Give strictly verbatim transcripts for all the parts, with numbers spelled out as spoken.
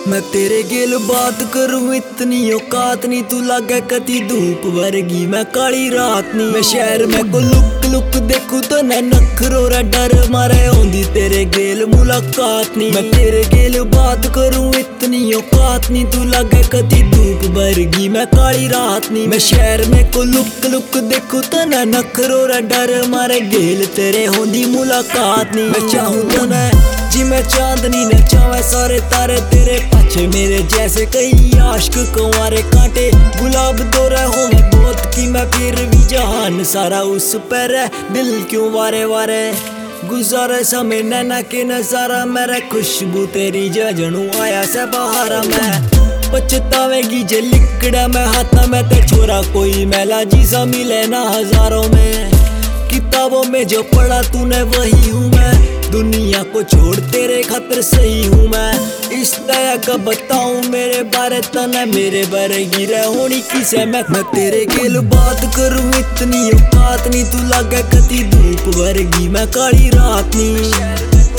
मैं तेरे गेल बात करूं इतनी औकात नहीं, तू लागे कती धूप वर्गी मैं काली रात नहीं। मैं शहर में को लुक लुक देखूं तो न नखरो रे डर मारे होंदी तेरे गेल मुलाकात नहीं। मैं तेरे गेल बात करूं इतनी औकात नहीं, तू लागे कती धूप वर्गी मैं काली रात नहीं। मैं शहर में को लुक लुक देखूं तो न नखरो रे डर मारे गेल तेरे होंदी मुलाकात नहीं। मैं चाहूं तो न जी मैं चांदनी नचावे सारे तारे तेरे पाछे मेरे जैसे कई आशिक कुंवारे कांटे गुलाब दौरा हो मैं बहुत की मैं फिर भी जहान सारा उस पर है दिल क्यों वारे वारे गुजारे समय नैना के नजारा मेरा खुशबू तेरी जजनू आया से बहारा। मैं पछतावेगी जे लिकड़ा मैं हाथा में ते छोरा कोई मैला जी सा मिले ना हजारों में। किताबों में जो पढ़ा तूने वही हूँ मैं, दुनिया को छोड़ तेरे खातिर सही हूँ मैं। इस दया का बताऊं मेरे बारे तना मेरे बारे गिरा होनी किसे मैं। मैं तेरे गेल बात करूं इतनी औकात नहीं, तू लागे कती धूप वर्गी मैं काली रात नहीं।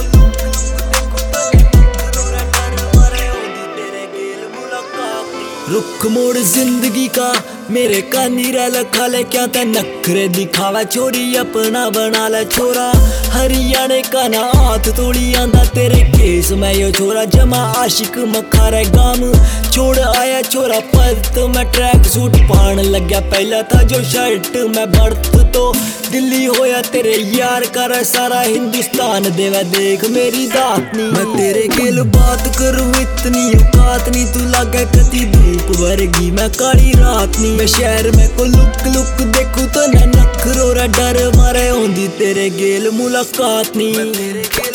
रुख मोड़ जिंदगी का मेरे कानी रह लखा ले क्या ते नखरे दिखावा छोरी अपना बना ले छोरा। हरियाणे का ना हाथ तोड़ी आंदा तेरे केस में यो छोरा जमा आशिक मखारे गाम छोड़ आया छोरा पत तो मैं ट्रैक सूट पान लग गया पहला था जो शर्ट में बर्त तो दिल्ली होया तेरे यार कर सारा हिंदुस्तान देवा देख मेरी दात नहीं। मैं तेरे गेल बात करूं इतनी औकात नहीं, तू लागे कती धूप वर्गी मैं काली रात नहीं। मैं शहर में को लुक लुक देखूं तो न नखरो रे डर मारे होंदी तेरे गेल मुलाकात नहीं।